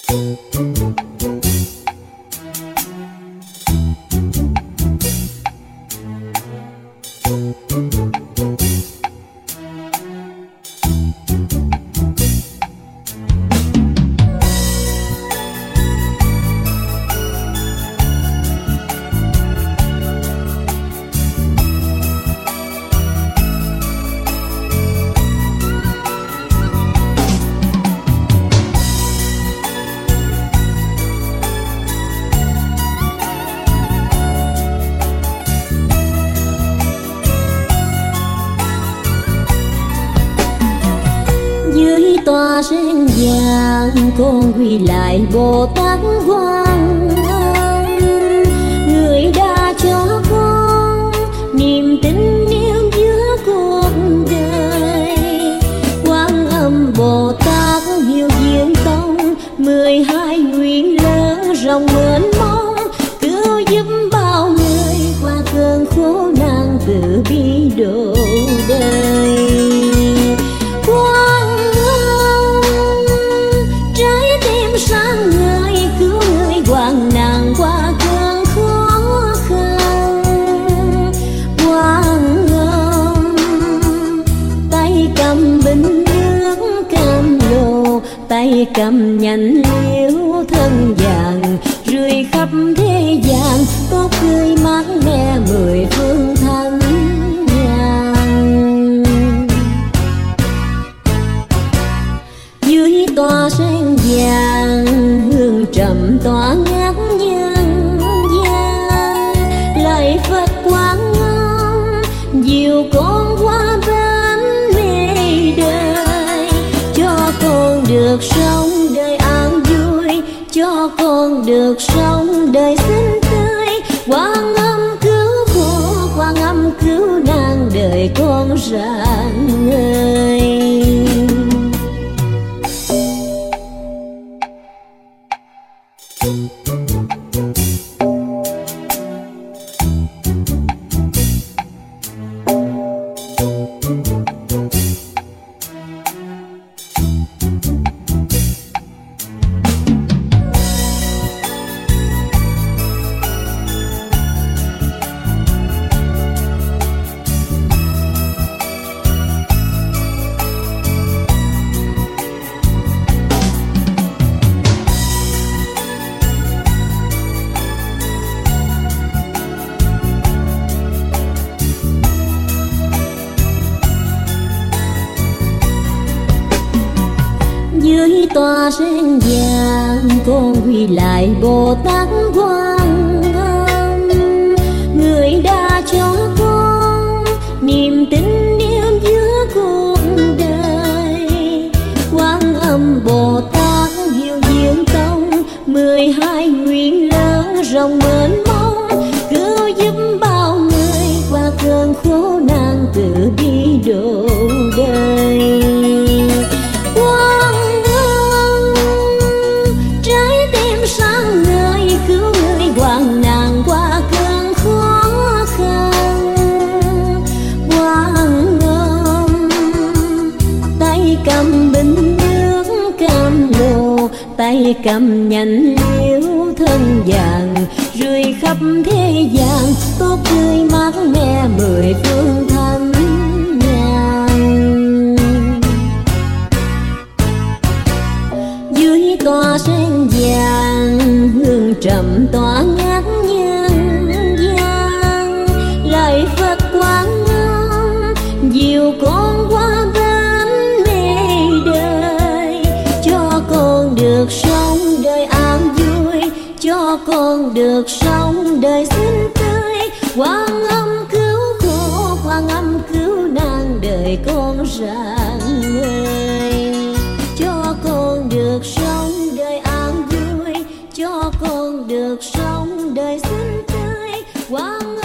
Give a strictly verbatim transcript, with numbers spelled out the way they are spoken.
Dưới tòa sen vàng con quy lại Bồ Tát Quan Âm, người đã cho con niềm tin yêu giữa cuộc đời. Quan Âm Bồ Tát hiểu diễn tông, mười hai nguyện lớn rộng mênh mông, cứu giúp bao người qua cơn khổ nạn từ bi độ đời. Hoạn nạn qua cơn khó khăn, Quan Âm tay cầm bình nước cam lồ, tay cầm nhành liễu thân vàng, rưới khắp thế gian tốt tươi mát mẻ mười phương thanh nhàn. Dưới tòa sen vàng hương trầm tỏa ngát nhân gian, lạy Phật Quan Âm dìu con qua bên mê đời, cho con được sống đời an vui, cho con được sống đời xinh tươi. Quan Âm cứu khổ, Quan Âm cứu nạn đời con rạng ngời. Dưới tòa sen vàng con quy lại Bồ Tát Quan Âm, người đã cho con niềm tin yêu giữa cuộc đời. Quan Âm Bồ Tát hiểu diễn tông, mười hai nguyện lớn rộng mênh mông, cứu giúp bao người qua cơn khổ nạn từ bi độ đời. Hoạn nạn qua cơn khó khăn, Quan Âm tay cầm bình nước cam lồ, tay cầm nhành liễu thân vàng, rưới khắp thế gian tốt tươi mát mẻ mười phương thanh nhàn. Dưới tòa sen vàng hương trầm tỏa ngát nhân gian, lạy Phật Quan Âm dìu con qua bên mê đời, cho con được sống đời an vui, cho con được sống đời xinh tươi. Quan Âm cứu khổ, Quan Âm cứu nạn đời con rạng ngời, cho con được sống đời an vui, cho con được sống đời xinh tươi. Quan